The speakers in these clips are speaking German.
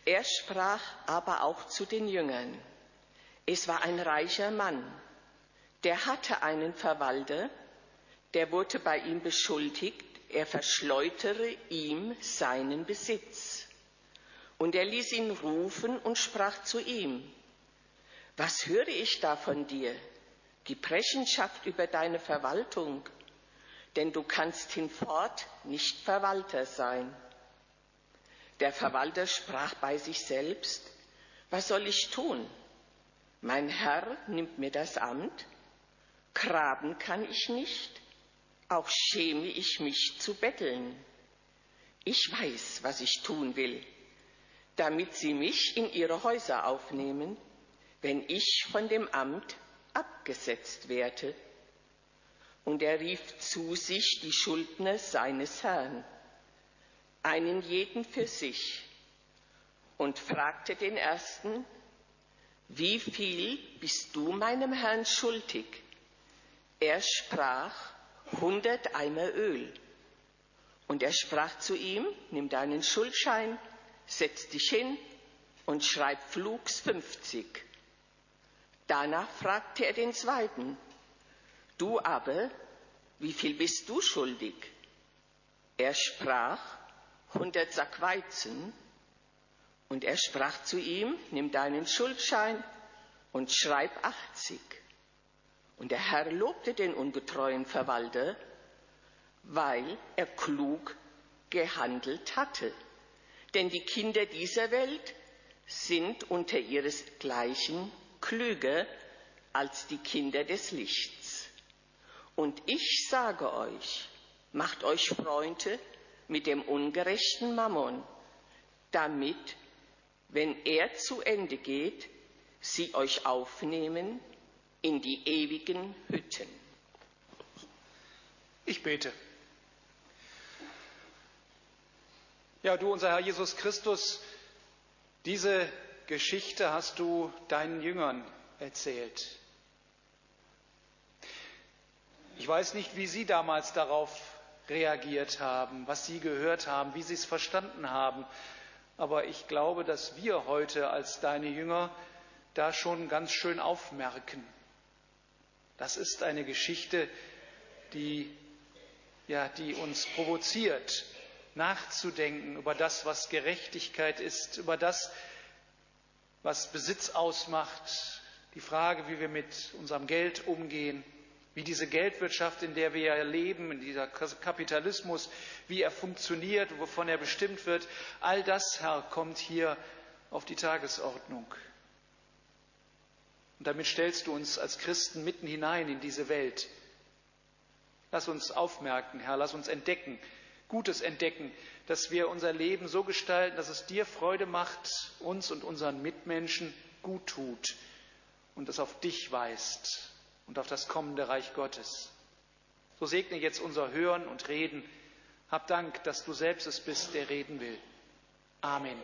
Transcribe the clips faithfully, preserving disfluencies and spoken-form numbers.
Er sprach aber auch zu den Jüngern: Es war ein reicher Mann, der hatte einen Verwalter, der wurde bei ihm beschuldigt, er verschleutere ihm seinen Besitz. Und er ließ ihn rufen und sprach zu ihm: Was höre ich da von dir? Gib Rechenschaft über deine Verwaltung, denn du kannst hinfort nicht Verwalter sein. Der Verwalter sprach bei sich selbst: Was soll ich tun? Mein Herr nimmt mir das Amt, graben kann ich nicht, auch schäme ich mich zu betteln. Ich weiß, was ich tun will, damit sie mich in ihre Häuser aufnehmen, wenn ich von dem Amt abgesetzt werde. Und er rief zu sich die Schuldner seines Herrn, einen jeden für sich, und fragte den ersten: Wie viel bist du meinem Herrn schuldig? Er sprach: hundert Eimer Öl. Und er sprach zu ihm: Nimm deinen Schuldschein, setz dich hin und schreib flugs fünfzig. Danach fragte er den zweiten: Du aber, wie viel bist du schuldig? Er sprach: hundert Sack Weizen. Und er sprach zu ihm: Nimm deinen Schuldschein und schreib achtzig. Und der Herr lobte den ungetreuen Verwalter, weil er klug gehandelt hatte. Denn die Kinder dieser Welt sind unter ihresgleichen klüger als die Kinder des Lichts. Und ich sage euch, macht euch Freunde mit dem ungerechten Mammon, damit, wenn er zu Ende geht, sie euch aufnehmen in die ewigen Hütten. Ich bete. Ja, du, unser Herr Jesus Christus, diese Geschichte hast du deinen Jüngern erzählt. Ich weiß nicht, wie sie damals darauf reagiert haben, was sie gehört haben, wie sie es verstanden haben. Aber ich glaube, dass wir heute als deine Jünger da schon ganz schön aufmerken. Das ist eine Geschichte, die, ja, die uns provoziert, nachzudenken über das, was Gerechtigkeit ist, über das, was Besitz ausmacht, die Frage, wie wir mit unserem Geld umgehen, wie diese Geldwirtschaft, in der wir ja leben, in dieser Kapitalismus, wie er funktioniert, wovon er bestimmt wird. All das, Herr, kommt hier auf die Tagesordnung. Und damit stellst du uns als Christen mitten hinein in diese Welt. Lass uns aufmerken, Herr, lass uns entdecken, Gutes entdecken, dass wir unser Leben so gestalten, dass es dir Freude macht, uns und unseren Mitmenschen gut tut und es auf dich weist und auf das kommende Reich Gottes. So segne jetzt unser Hören und Reden. Hab Dank, dass du selbst es bist, der reden will. Amen.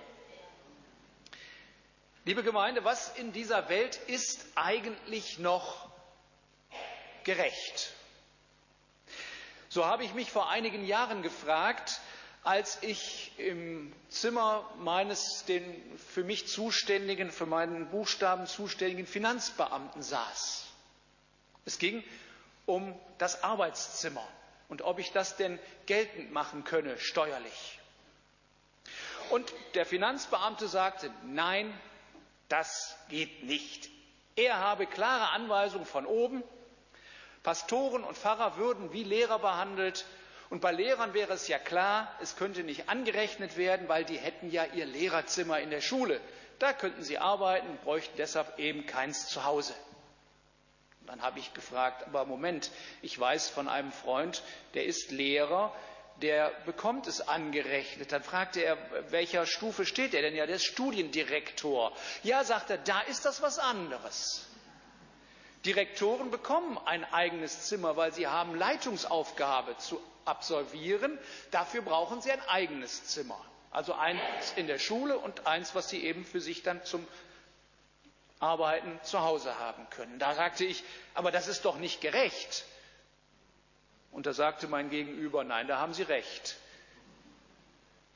Liebe Gemeinde, was in dieser Welt ist eigentlich noch gerecht? So habe ich mich vor einigen Jahren gefragt, als ich im Zimmer meines den für mich zuständigen, für meinen Buchstaben zuständigen Finanzbeamten saß. Es ging um das Arbeitszimmer und ob ich das denn geltend machen könne, steuerlich. Und der Finanzbeamte sagte: Nein, das geht nicht. Er habe klare Anweisungen von oben. Pastoren und Pfarrer würden wie Lehrer behandelt. Und bei Lehrern wäre es ja klar, es könnte nicht angerechnet werden, weil die hätten ja ihr Lehrerzimmer in der Schule. Da könnten sie arbeiten, bräuchten deshalb eben keins zu Hause. Dann habe ich gefragt: Aber Moment, ich weiß von einem Freund, der ist Lehrer, der bekommt es angerechnet. Dann fragte er: Welcher Stufe steht er denn? Ja, der ist Studiendirektor. Ja, sagt er, da ist das was anderes. Direktoren bekommen ein eigenes Zimmer, weil sie haben Leitungsaufgabe zu absolvieren. Dafür brauchen sie ein eigenes Zimmer. Also eins in der Schule und eins, was sie eben für sich dann zum Arbeiten zu Hause haben können. Da sagte ich: Aber das ist doch nicht gerecht. Und da sagte mein Gegenüber: Nein, da haben Sie recht.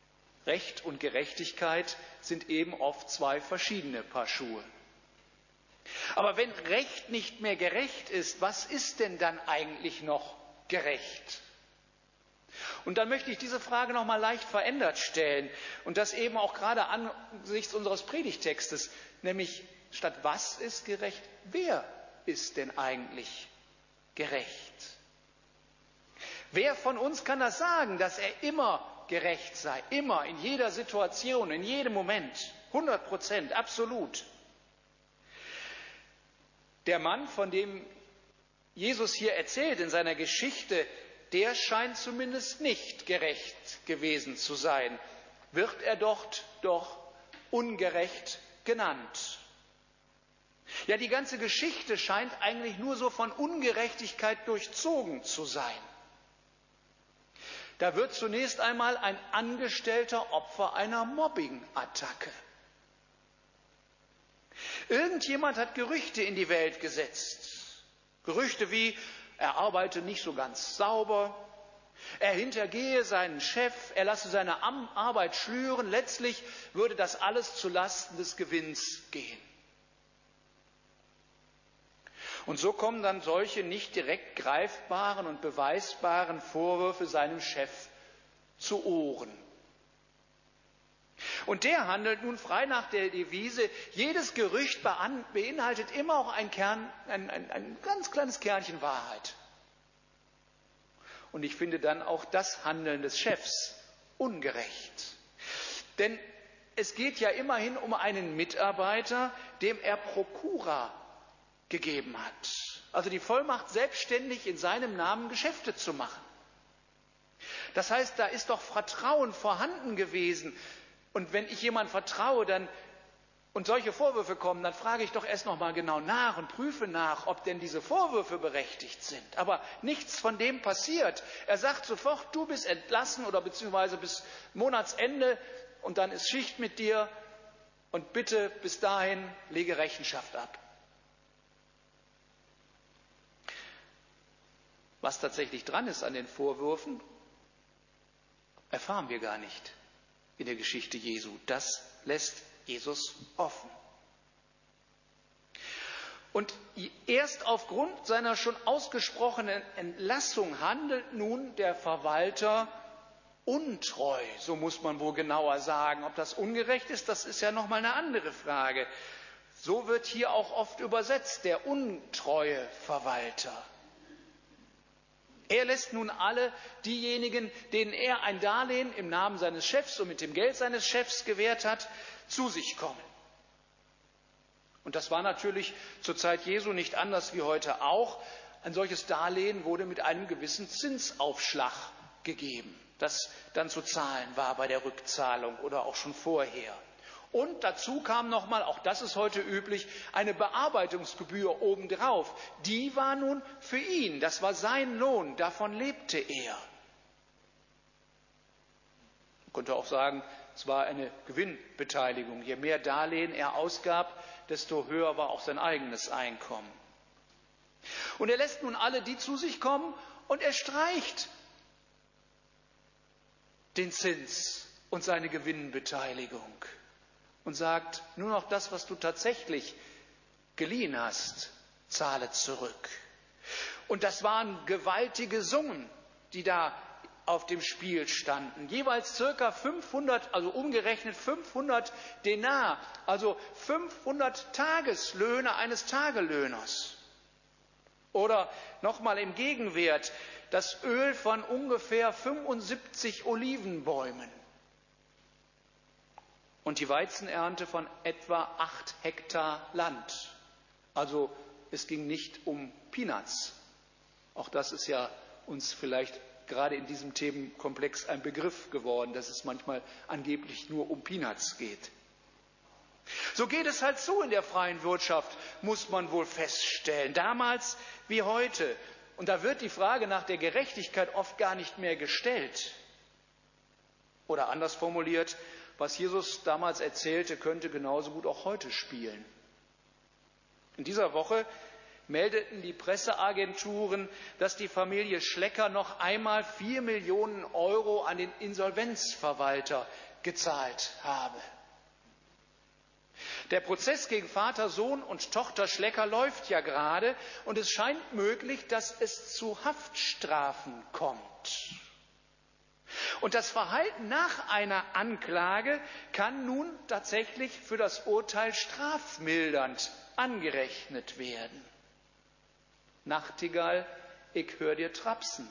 Recht und Gerechtigkeit sind eben oft zwei verschiedene Paar Schuhe. Aber wenn Recht nicht mehr gerecht ist, was ist denn dann eigentlich noch gerecht? Und dann möchte ich diese Frage noch mal leicht verändert stellen und das eben auch gerade angesichts unseres Predigtextes, nämlich statt was ist gerecht, wer ist denn eigentlich gerecht? Wer von uns kann das sagen, dass er immer gerecht sei, immer, in jeder Situation, in jedem Moment, hundert Prozent, absolut? Der Mann, von dem Jesus hier erzählt in seiner Geschichte, der scheint zumindest nicht gerecht gewesen zu sein, wird er dort doch ungerecht genannt. Ja, die ganze Geschichte scheint eigentlich nur so von Ungerechtigkeit durchzogen zu sein. Da wird zunächst einmal ein Angestellter Opfer einer Mobbing-Attacke. Irgendjemand hat Gerüchte in die Welt gesetzt. Gerüchte wie, er arbeite nicht so ganz sauber, er hintergehe seinen Chef, er lasse seine Arbeit schlüren. Letztlich würde das alles zulasten des Gewinns gehen. Und so kommen dann solche nicht direkt greifbaren und beweisbaren Vorwürfe seinem Chef zu Ohren. Und der handelt nun frei nach der Devise, jedes Gerücht beinhaltet immer auch ein, Kern, ein, ein, ein ganz kleines Kernchen Wahrheit. Und ich finde dann auch das Handeln des Chefs ungerecht. Denn es geht ja immerhin um einen Mitarbeiter, dem er Prokura gegeben hat. Also die Vollmacht, selbstständig in seinem Namen Geschäfte zu machen. Das heißt, da ist doch Vertrauen vorhanden gewesen. Und wenn ich jemand vertraue, dann und solche Vorwürfe kommen, dann frage ich doch erst noch mal genau nach und prüfe nach, ob denn diese Vorwürfe berechtigt sind. Aber nichts von dem passiert. Er sagt sofort, du bist entlassen oder beziehungsweise bis Monatsende und dann ist Schicht mit dir und bitte bis dahin lege Rechenschaft ab. Was tatsächlich dran ist an den Vorwürfen, erfahren wir gar nicht in der Geschichte Jesu. Das lässt Jesus offen. Und erst aufgrund seiner schon ausgesprochenen Entlassung handelt nun der Verwalter untreu, so muss man wohl genauer sagen. Ob das ungerecht ist, das ist ja nochmal eine andere Frage. So wird hier auch oft übersetzt, der untreue Verwalter. Er lässt nun alle diejenigen, denen er ein Darlehen im Namen seines Chefs und mit dem Geld seines Chefs gewährt hat, zu sich kommen. Und das war natürlich zur Zeit Jesu nicht anders wie heute auch. Ein solches Darlehen wurde mit einem gewissen Zinsaufschlag gegeben, das dann zu zahlen war bei der Rückzahlung oder auch schon vorher. Und dazu kam nochmal, auch das ist heute üblich, eine Bearbeitungsgebühr obendrauf. Die war nun für ihn, das war sein Lohn, davon lebte er. Man könnte auch sagen, es war eine Gewinnbeteiligung. Je mehr Darlehen er ausgab, desto höher war auch sein eigenes Einkommen. Und er lässt nun alle die zu sich kommen und er streicht den Zins und seine Gewinnbeteiligung. Und sagt, nur noch das, was du tatsächlich geliehen hast, zahle zurück. Und das waren gewaltige Summen, die da auf dem Spiel standen. Jeweils circa fünfhundert, also umgerechnet fünfhundert Denar, also fünfhundert Tageslöhne eines Tagelöhners. Oder nochmal im Gegenwert, das Öl von ungefähr fünfundsiebzig Olivenbäumen. Und die Weizenernte von etwa acht Hektar Land. Also es ging nicht um Peanuts. Auch das ist ja uns vielleicht gerade in diesem Themenkomplex ein Begriff geworden, dass es manchmal angeblich nur um Peanuts geht. So geht es halt so in der freien Wirtschaft, muss man wohl feststellen. Damals wie heute. Und da wird die Frage nach der Gerechtigkeit oft gar nicht mehr gestellt. Oder anders formuliert, was Jesus damals erzählte, könnte genauso gut auch heute spielen. In dieser Woche meldeten die Presseagenturen, dass die Familie Schlecker noch einmal vier Millionen Euro an den Insolvenzverwalter gezahlt habe. Der Prozess gegen Vater, Sohn und Tochter Schlecker läuft ja gerade und es scheint möglich, dass es zu Haftstrafen kommt. Und das Verhalten nach einer Anklage kann nun tatsächlich für das Urteil strafmildernd angerechnet werden. Nachtigall, ich hör dir trapsen.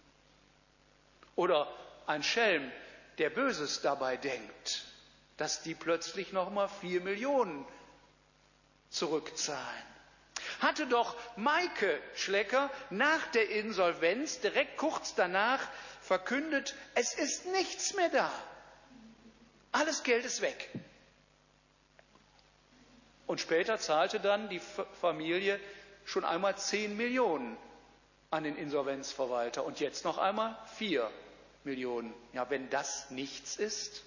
Oder ein Schelm, der Böses dabei denkt, dass die plötzlich nochmal vier Millionen zurückzahlen. Hatte doch Maike Schlecker nach der Insolvenz direkt kurz danach verkündet, es ist nichts mehr da. Alles Geld ist weg. Und später zahlte dann die Familie schon einmal zehn Millionen an den Insolvenzverwalter und jetzt noch einmal vier Millionen. Ja, wenn das nichts ist.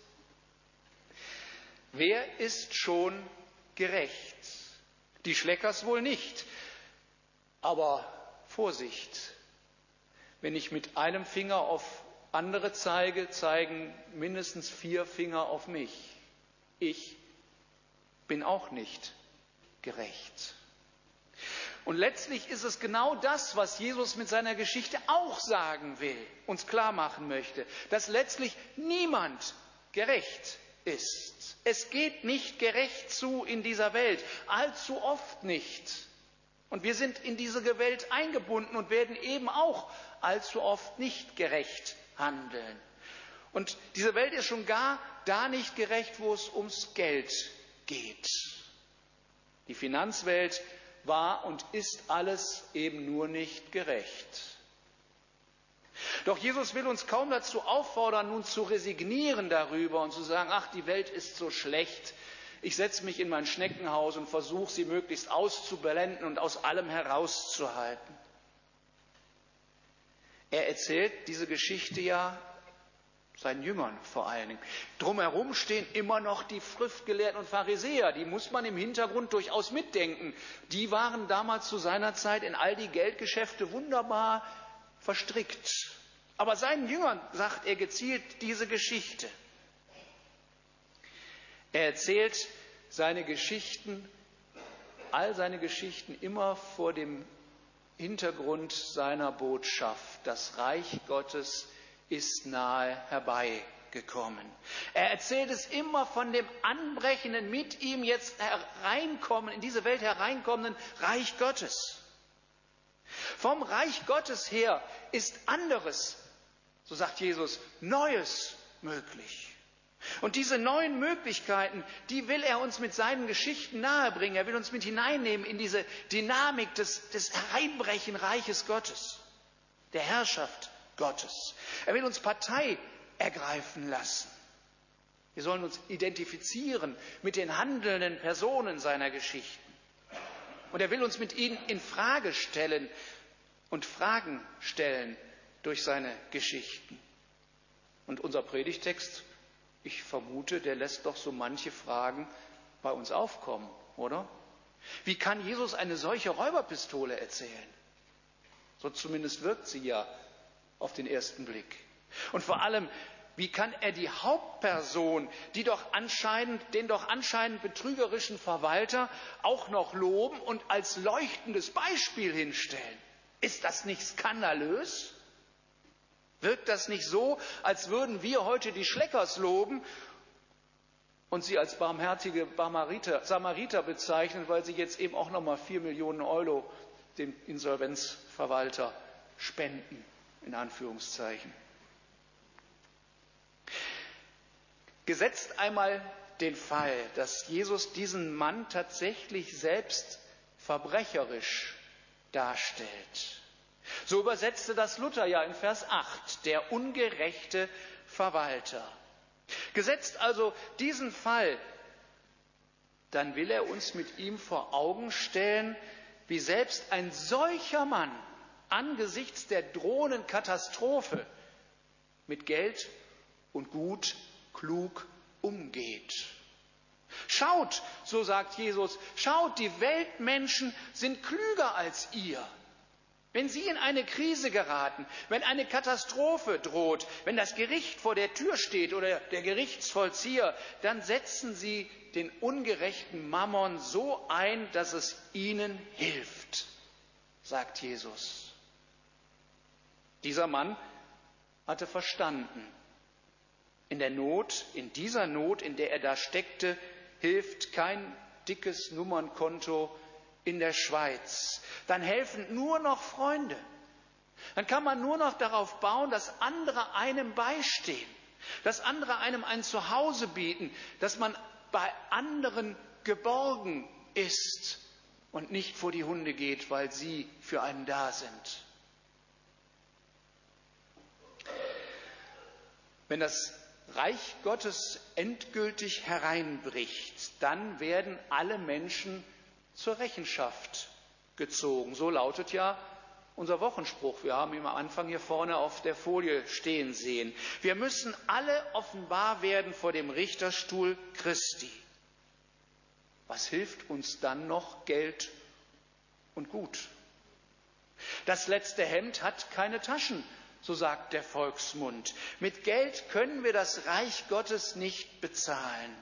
Wer ist schon gerecht? Die Schleckers wohl nicht. Aber Vorsicht, wenn ich mit einem Finger auf andere zeige, zeigen mindestens vier Finger auf mich. Ich bin auch nicht gerecht. Und letztlich ist es genau das, was Jesus mit seiner Geschichte auch sagen will, uns klar machen möchte, dass letztlich niemand gerecht ist. Es geht nicht gerecht zu in dieser Welt, allzu oft nicht. Und wir sind in diese Welt eingebunden und werden eben auch allzu oft nicht gerecht handeln. Und diese Welt ist schon gar da nicht gerecht, wo es ums Geld geht. Die Finanzwelt war und ist alles eben nur nicht gerecht. Doch Jesus will uns kaum dazu auffordern, nun zu resignieren darüber und zu sagen, ach, die Welt ist so schlecht, ich setze mich in mein Schneckenhaus und versuche, sie möglichst auszublenden und aus allem herauszuhalten. Er erzählt diese Geschichte ja seinen Jüngern vor allen Dingen. Drumherum stehen immer noch die Schriftgelehrten und Pharisäer, die muss man im Hintergrund durchaus mitdenken. Die waren damals zu seiner Zeit in all die Geldgeschäfte wunderbar verstrickt. Aber seinen Jüngern sagt er gezielt diese Geschichte. Er erzählt seine Geschichten, all seine Geschichten immer vor dem Hintergrund seiner Botschaft. Das Reich Gottes ist nahe herbeigekommen. Er erzählt es immer von dem anbrechenden, mit ihm jetzt hereinkommen, in diese Welt hereinkommenden Reich Gottes. Vom Reich Gottes her ist anderes, so sagt Jesus, Neues möglich. Und diese neuen Möglichkeiten, die will er uns mit seinen Geschichten nahebringen. Er will uns mit hineinnehmen in diese Dynamik des, des Hereinbrechen Reiches Gottes, der Herrschaft Gottes. Er will uns Partei ergreifen lassen. Wir sollen uns identifizieren mit den handelnden Personen seiner Geschichten. Und er will uns mit ihnen in Frage stellen und Fragen stellen durch seine Geschichten. Und unser Predigtext, ich vermute, der lässt doch so manche Fragen bei uns aufkommen, oder? Wie kann Jesus eine solche Räuberpistole erzählen? So zumindest wirkt sie ja auf den ersten Blick. Und vor allem, wie kann er die Hauptperson, die doch anscheinend, den doch anscheinend betrügerischen Verwalter auch noch loben und als leuchtendes Beispiel hinstellen? Ist das nicht skandalös? Wirkt das nicht so, als würden wir heute die Schleckers loben und sie als barmherzige Samariter, Samariter bezeichnen, weil sie jetzt eben auch nochmal vier Millionen Euro dem Insolvenzverwalter spenden, in Anführungszeichen. Gesetzt einmal den Fall, dass Jesus diesen Mann tatsächlich selbst verbrecherisch darstellt. So übersetzte das Luther ja in Vers acht, der ungerechte Verwalter. Gesetzt also diesen Fall, dann will er uns mit ihm vor Augen stellen, wie selbst ein solcher Mann angesichts der drohenden Katastrophe mit Geld und Gut klug umgeht. Schaut, so sagt Jesus, schaut, die Weltmenschen sind klüger als ihr. Wenn Sie in eine Krise geraten, wenn eine Katastrophe droht, wenn das Gericht vor der Tür steht oder der Gerichtsvollzieher, dann setzen Sie den ungerechten Mammon so ein, dass es Ihnen hilft, sagt Jesus. Dieser Mann hatte verstanden, in der Not, in dieser Not, in der er da steckte, hilft kein dickes Nummernkonto in der Schweiz. Dann helfen nur noch Freunde. Dann kann man nur noch darauf bauen, dass andere einem beistehen, dass andere einem ein Zuhause bieten, dass man bei anderen geborgen ist und nicht vor die Hunde geht, weil sie für einen da sind. Wenn das Reich Gottes endgültig hereinbricht, dann werden alle Menschen zur Rechenschaft gezogen. So lautet ja unser Wochenspruch. Wir haben ihn am Anfang hier vorne auf der Folie stehen sehen. Wir müssen alle offenbar werden vor dem Richterstuhl Christi. Was hilft uns dann noch Geld und Gut? Das letzte Hemd hat keine Taschen, so sagt der Volksmund. Mit Geld können wir das Reich Gottes nicht bezahlen.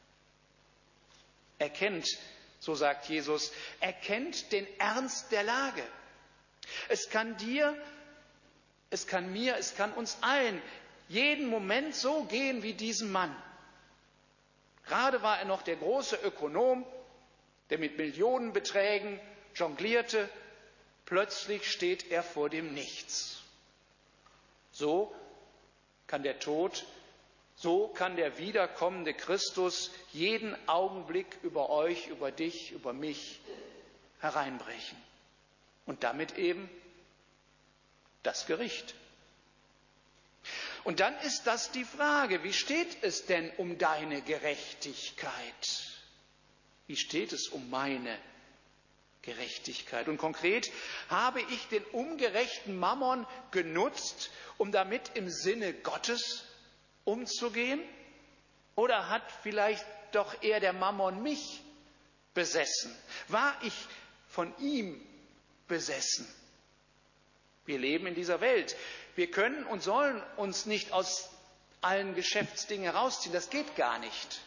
Erkennt, so sagt Jesus, erkennt den Ernst der Lage. Es kann dir, es kann mir, es kann uns allen jeden Moment so gehen wie diesem Mann. Gerade war er noch der große Ökonom, der mit Millionenbeträgen jonglierte. Plötzlich steht er vor dem Nichts. So kann der Tod, so kann der wiederkommende Christus jeden Augenblick über euch, über dich, über mich hereinbrechen. Und damit eben das Gericht. Und dann ist das die Frage, wie steht es denn um deine Gerechtigkeit? Wie steht es um meine Gerechtigkeit? Und konkret, habe ich den ungerechten Mammon genutzt, um damit im Sinne Gottes umzugehen? Oder hat vielleicht doch eher der Mammon mich besessen? War ich von ihm besessen? Wir leben in dieser Welt. Wir können und sollen uns nicht aus allen Geschäftsdingen herausziehen. Das geht gar nicht.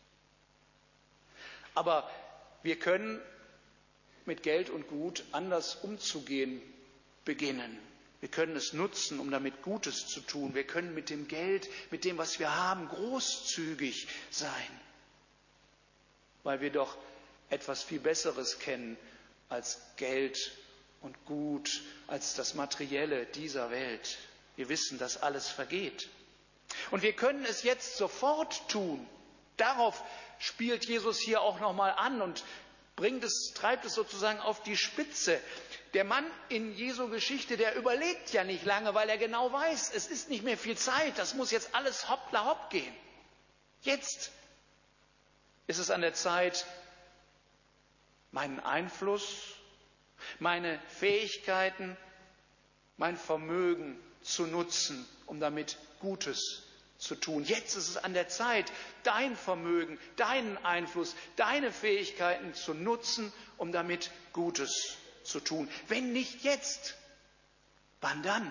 Aber wir können mit Geld und Gut anders umzugehen beginnen. Wir können es nutzen, um damit Gutes zu tun. Wir können mit dem Geld, mit dem, was wir haben, großzügig sein, weil wir doch etwas viel Besseres kennen als Geld und Gut, als das Materielle dieser Welt. Wir wissen, dass alles vergeht. Und wir können es jetzt sofort tun. Darauf spielt Jesus hier auch nochmal an und bringt es, treibt es sozusagen auf die Spitze. Der Mann in Jesu Geschichte, der überlegt ja nicht lange, weil er genau weiß, es ist nicht mehr viel Zeit, das muss jetzt alles hoppla hopp gehen. Jetzt ist es an der Zeit, meinen Einfluss, meine Fähigkeiten, mein Vermögen zu nutzen, um damit Gutes zu tun. Jetzt ist es an der Zeit, dein Vermögen, deinen Einfluss, deine Fähigkeiten zu nutzen, um damit Gutes zu tun. Wenn nicht jetzt, wann dann?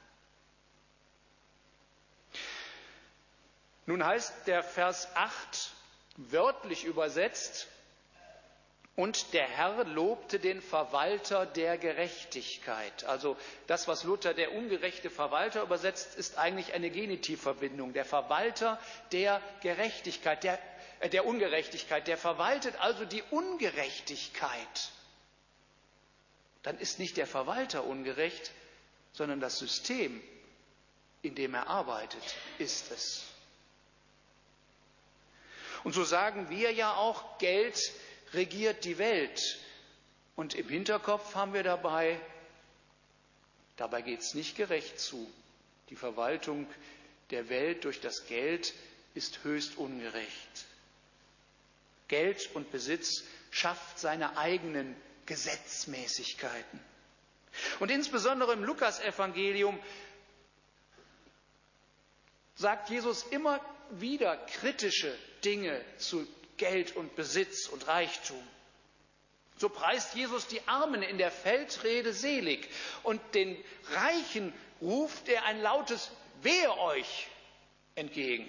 Nun heißt der Vers acht wörtlich übersetzt: Und der Herr lobte den Verwalter der Gerechtigkeit. Also das, was Luther der ungerechte Verwalter übersetzt, ist eigentlich eine Genitivverbindung. Der Verwalter der Gerechtigkeit, der, äh, der Ungerechtigkeit, der verwaltet also die Ungerechtigkeit. Dann ist nicht der Verwalter ungerecht, sondern das System, in dem er arbeitet, ist es. Und so sagen wir ja auch, Geld regiert die Welt. Und im Hinterkopf haben wir dabei, dabei geht es nicht gerecht zu. Die Verwaltung der Welt durch das Geld ist höchst ungerecht. Geld und Besitz schafft seine eigenen Gesetzmäßigkeiten. Und insbesondere im Lukasevangelium sagt Jesus immer wieder kritische Dinge zu Geld und Besitz und Reichtum. So preist Jesus die Armen in der Feldrede selig. Und den Reichen ruft er ein lautes Wehe euch entgegen.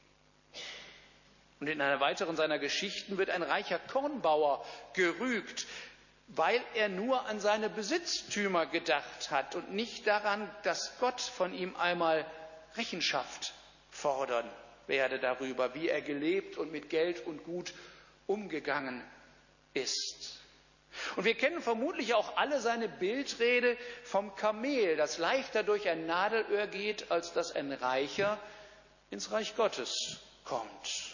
Und in einer weiteren seiner Geschichten wird ein reicher Kornbauer gerügt, weil er nur an seine Besitztümer gedacht hat und nicht daran, dass Gott von ihm einmal Rechenschaft fordern werde darüber, wie er gelebt und mit Geld und Gut umgegangen ist. Und wir kennen vermutlich auch alle seine Bildrede vom Kamel, das leichter durch ein Nadelöhr geht, als dass ein Reicher ins Reich Gottes kommt.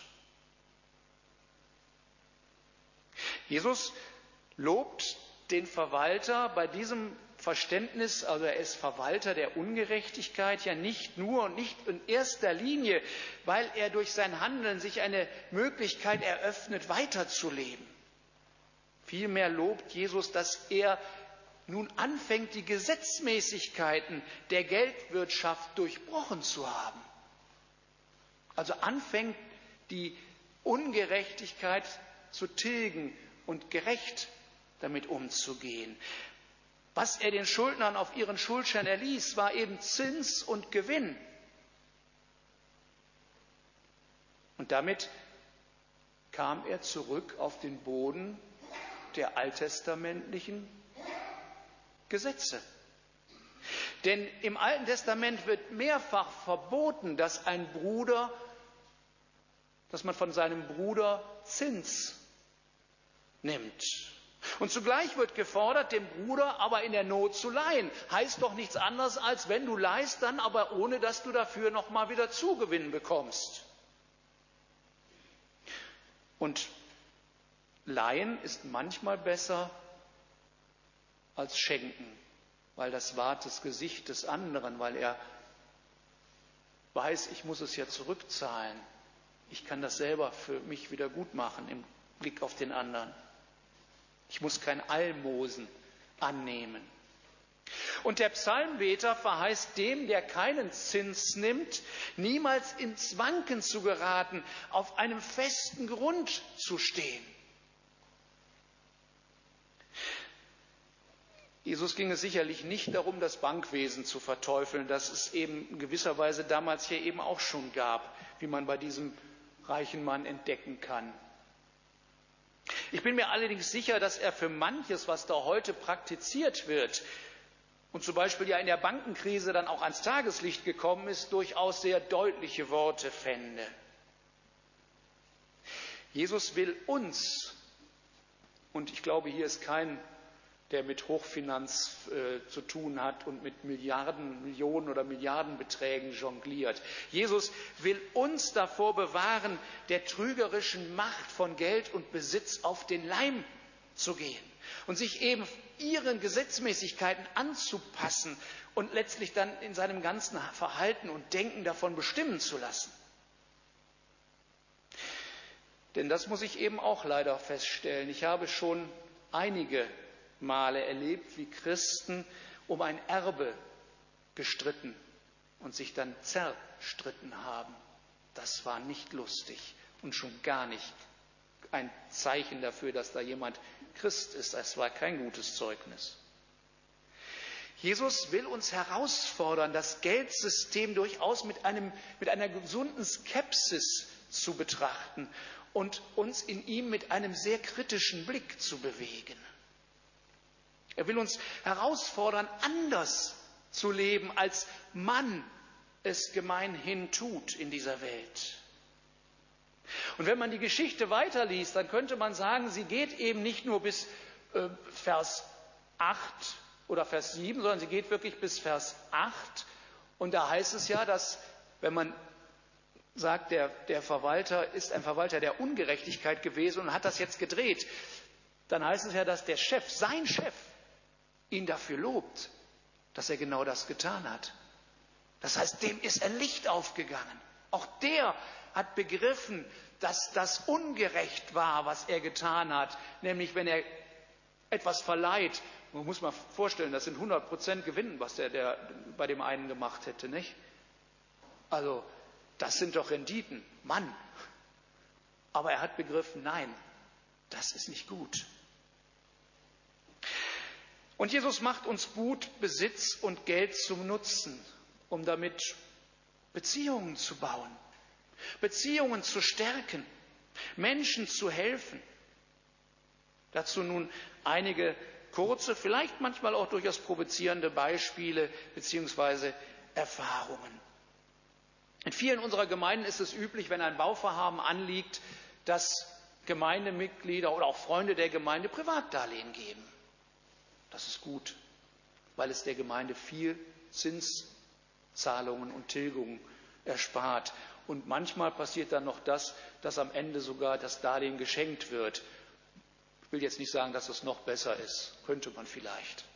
Jesus lobt den Verwalter bei diesem Verständnis, also er ist Verwalter der Ungerechtigkeit, ja nicht nur und nicht in erster Linie, weil er durch sein Handeln sich eine Möglichkeit eröffnet, weiterzuleben. Vielmehr lobt Jesus, dass er nun anfängt, die Gesetzmäßigkeiten der Geldwirtschaft durchbrochen zu haben. Also anfängt, die Ungerechtigkeit zu tilgen und gerecht damit umzugehen. Was er den Schuldnern auf ihren Schuldschein erließ, war eben Zins und Gewinn. Und damit kam er zurück auf den Boden der alttestamentlichen Gesetze. Denn im Alten Testament wird mehrfach verboten, dass ein Bruder, dass man von seinem Bruder Zins nimmt. Und zugleich wird gefordert, dem Bruder aber in der Not zu leihen. Heißt doch nichts anderes, als wenn du leihst, dann aber ohne, dass du dafür nochmal wieder Zugewinn bekommst. Und Leihen ist manchmal besser als Schenken, weil das wahrt das Gesicht des anderen, weil er weiß, ich muss es ja zurückzahlen. Ich kann das selber für mich wieder gut machen im Blick auf den anderen. Ich muss kein Almosen annehmen. Und der Psalmbeter verheißt dem, der keinen Zins nimmt, niemals ins Wanken zu geraten, auf einem festen Grund zu stehen. Jesus ging es sicherlich nicht darum, das Bankwesen zu verteufeln, das es eben in gewisser Weise damals hier eben auch schon gab, wie man bei diesem reichen Mann entdecken kann. Ich bin mir allerdings sicher, dass er für manches, was da heute praktiziert wird und zum Beispiel ja in der Bankenkrise dann auch ans Tageslicht gekommen ist, durchaus sehr deutliche Worte fände. Jesus will uns, und ich glaube, hier ist kein, der mit Hochfinanz äh, zu tun hat und mit Milliarden, Millionen oder Milliardenbeträgen jongliert. Jesus will uns davor bewahren, der trügerischen Macht von Geld und Besitz auf den Leim zu gehen und sich eben ihren Gesetzmäßigkeiten anzupassen und letztlich dann in seinem ganzen Verhalten und Denken davon bestimmen zu lassen. Denn das muss ich eben auch leider feststellen. Ich habe schon einige Male erlebt, wie Christen um ein Erbe gestritten und sich dann zerstritten haben. Das war nicht lustig und schon gar nicht ein Zeichen dafür, dass da jemand Christ ist. Es war kein gutes Zeugnis. Jesus will uns herausfordern, das Geldsystem durchaus mit, einem, mit einer gesunden Skepsis zu betrachten und uns in ihm mit einem sehr kritischen Blick zu bewegen. Er will uns herausfordern, anders zu leben, als man es gemeinhin tut in dieser Welt. Und wenn man die Geschichte weiterliest, dann könnte man sagen, sie geht eben nicht nur bis äh, Vers acht oder Vers sieben, sondern sie geht wirklich bis Vers acht. Und da heißt es ja, dass, wenn man sagt, der, der Verwalter ist ein Verwalter der Ungerechtigkeit gewesen und hat das jetzt gedreht, dann heißt es ja, dass der Chef, sein Chef, ihn dafür lobt, dass er genau das getan hat. Das heißt, dem ist ein Licht aufgegangen. Auch der hat begriffen, dass das ungerecht war, was er getan hat. Nämlich, wenn er etwas verleiht, man muss mal vorstellen, das sind hundert Prozent Gewinn, was der, der bei dem einen gemacht hätte, nicht? Also, das sind doch Renditen. Mann. Aber er hat begriffen, nein, das ist nicht gut. Und Jesus macht uns Mut, Besitz und Geld zu nutzen, um damit Beziehungen zu bauen, Beziehungen zu stärken, Menschen zu helfen. Dazu nun einige kurze, vielleicht manchmal auch durchaus provozierende Beispiele bzw. Erfahrungen. In vielen unserer Gemeinden ist es üblich, wenn ein Bauvorhaben anliegt, dass Gemeindemitglieder oder auch Freunde der Gemeinde Privatdarlehen geben. Das ist gut, weil es der Gemeinde viel Zinszahlungen und Tilgungen erspart. Und manchmal passiert dann noch das, dass am Ende sogar das Darlehen geschenkt wird. Ich will jetzt nicht sagen, dass es noch besser ist. Könnte man vielleicht.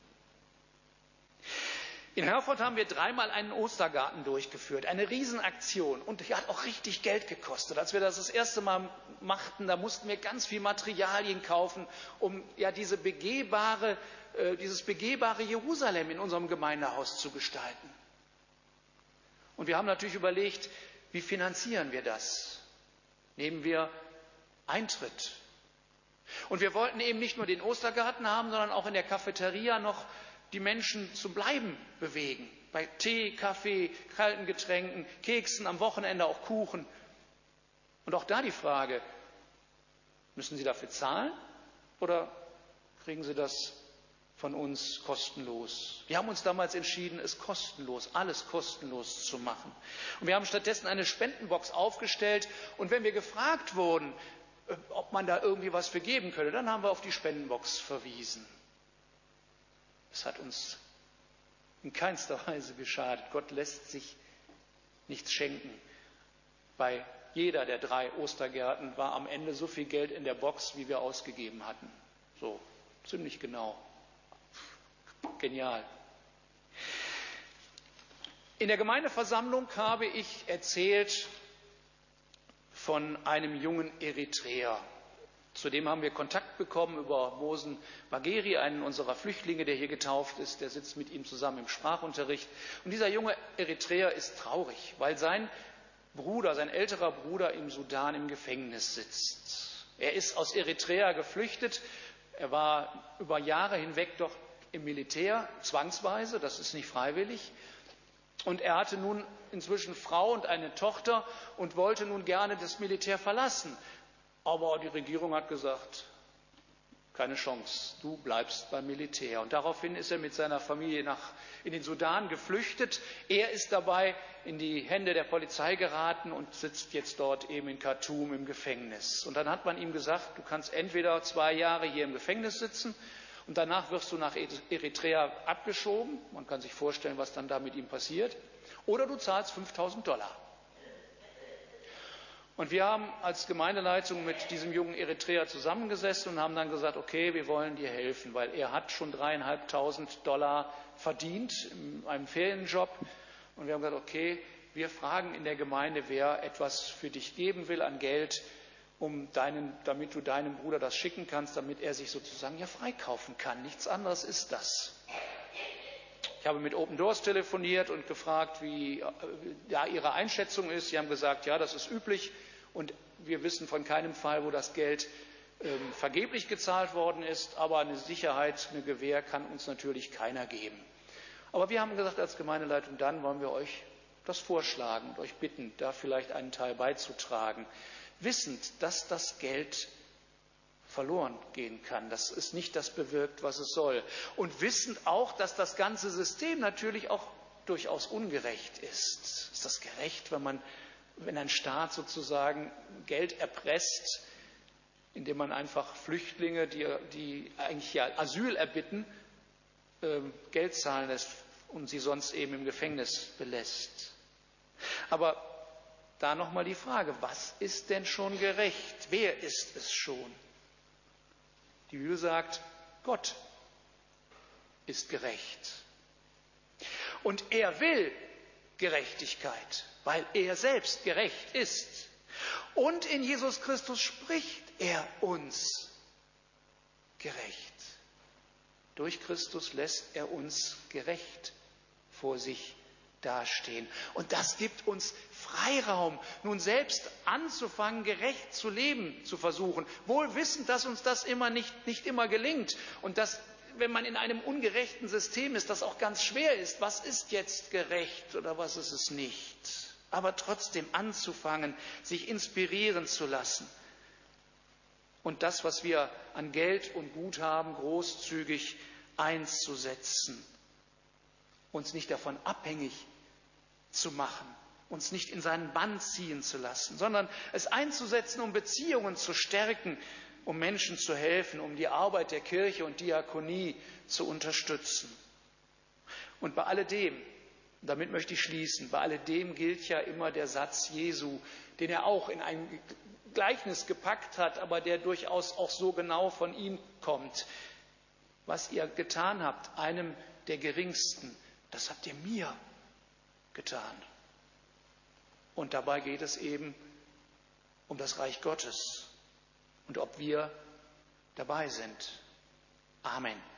In Herford haben wir dreimal einen Ostergarten durchgeführt, eine Riesenaktion, und die hat auch richtig Geld gekostet. Als wir das das erste Mal machten, da mussten wir ganz viel Materialien kaufen, um ja diese begehbare, äh, dieses begehbare Jerusalem in unserem Gemeindehaus zu gestalten. Und wir haben natürlich überlegt, wie finanzieren wir das? Nehmen wir Eintritt? Und wir wollten eben nicht nur den Ostergarten haben, sondern auch in der Cafeteria noch die Menschen zum Bleiben bewegen. Bei Tee, Kaffee, kalten Getränken, Keksen, am Wochenende auch Kuchen. Und auch da die Frage, müssen Sie dafür zahlen oder kriegen Sie das von uns kostenlos? Wir haben uns damals entschieden, es kostenlos, alles kostenlos zu machen. Und wir haben stattdessen eine Spendenbox aufgestellt. Und wenn wir gefragt wurden, ob man da irgendwie was für geben könnte, dann haben wir auf die Spendenbox verwiesen. Es hat uns in keinster Weise geschadet. Gott lässt sich nichts schenken. Bei jeder der drei Ostergärten war am Ende so viel Geld in der Box, wie wir ausgegeben hatten. So, ziemlich genau. Genial. In der Gemeindeversammlung habe ich erzählt von einem jungen Eritreer. Zudem haben wir Kontakt bekommen über Mosen Bagheri, einen unserer Flüchtlinge, der hier getauft ist. Der sitzt mit ihm zusammen im Sprachunterricht. Und dieser junge Eritreer ist traurig, weil sein Bruder, sein älterer Bruder im Sudan im Gefängnis sitzt. Er ist aus Eritrea geflüchtet. Er war über Jahre hinweg doch im Militär, zwangsweise, das ist nicht freiwillig. Und er hatte nun inzwischen Frau und eine Tochter und wollte nun gerne das Militär verlassen. Aber die Regierung hat gesagt, keine Chance, du bleibst beim Militär. Und daraufhin ist er mit seiner Familie nach, in den Sudan geflüchtet. Er ist dabei in die Hände der Polizei geraten und sitzt jetzt dort eben in Khartoum im Gefängnis. Und dann hat man ihm gesagt, du kannst entweder zwei Jahre hier im Gefängnis sitzen und danach wirst du nach Eritrea abgeschoben. Man kann sich vorstellen, was dann da mit ihm passiert. Oder du zahlst fünftausend Dollar. Und wir haben als Gemeindeleitung mit diesem jungen Eritreer zusammengesessen und haben dann gesagt, okay, wir wollen dir helfen, weil er hat schon dreieinhalbtausend Dollar verdient in einem Ferienjob. Und wir haben gesagt, okay, wir fragen in der Gemeinde, wer etwas für dich geben will an Geld, um deinen, damit du deinem Bruder das schicken kannst, damit er sich sozusagen ja freikaufen kann. Nichts anderes ist das. Ich habe mit Open Doors telefoniert und gefragt, wie ja, ihre Einschätzung ist. Sie haben gesagt, ja, das ist üblich und wir wissen von keinem Fall, wo das Geld ähm, vergeblich gezahlt worden ist, aber eine Sicherheit, eine Gewähr kann uns natürlich keiner geben. Aber wir haben gesagt als Gemeindeleitung, dann wollen wir euch das vorschlagen und euch bitten, da vielleicht einen Teil beizutragen, wissend, dass das Geld verloren gehen kann, dass es nicht das bewirkt, was es soll. Und wissend auch, dass das ganze System natürlich auch durchaus ungerecht ist. Ist das gerecht, wenn man, wenn ein Staat sozusagen Geld erpresst, indem man einfach Flüchtlinge, die, die eigentlich ja Asyl erbitten, äh, Geld zahlen lässt und sie sonst eben im Gefängnis belässt? Aber da nochmal die Frage, was ist denn schon gerecht? Wer ist es schon? Die Bibel sagt, Gott ist gerecht. Und er will Gerechtigkeit, weil er selbst gerecht ist. Und in Jesus Christus spricht er uns gerecht. Durch Christus lässt er uns gerecht vor sich dastehen. Und das gibt uns Freiraum, nun selbst anzufangen, gerecht zu leben, zu versuchen. Wohl wissend, dass uns das immer nicht, nicht immer gelingt und dass wenn man in einem ungerechten System ist, das auch ganz schwer ist. Was ist jetzt gerecht oder was ist es nicht? Aber trotzdem anzufangen, sich inspirieren zu lassen und das, was wir an Geld und Gut haben, großzügig einzusetzen. Uns nicht davon abhängig zu machen, uns nicht in seinen Bann ziehen zu lassen, sondern es einzusetzen, um Beziehungen zu stärken, um Menschen zu helfen, um die Arbeit der Kirche und Diakonie zu unterstützen. Und bei alledem, damit möchte ich schließen, bei alledem gilt ja immer der Satz Jesu, den er auch in ein Gleichnis gepackt hat, aber der durchaus auch so genau von ihm kommt. Was ihr getan habt, einem der Geringsten, das habt ihr mir getan. Und dabei geht es eben um das Reich Gottes und ob wir dabei sind. Amen.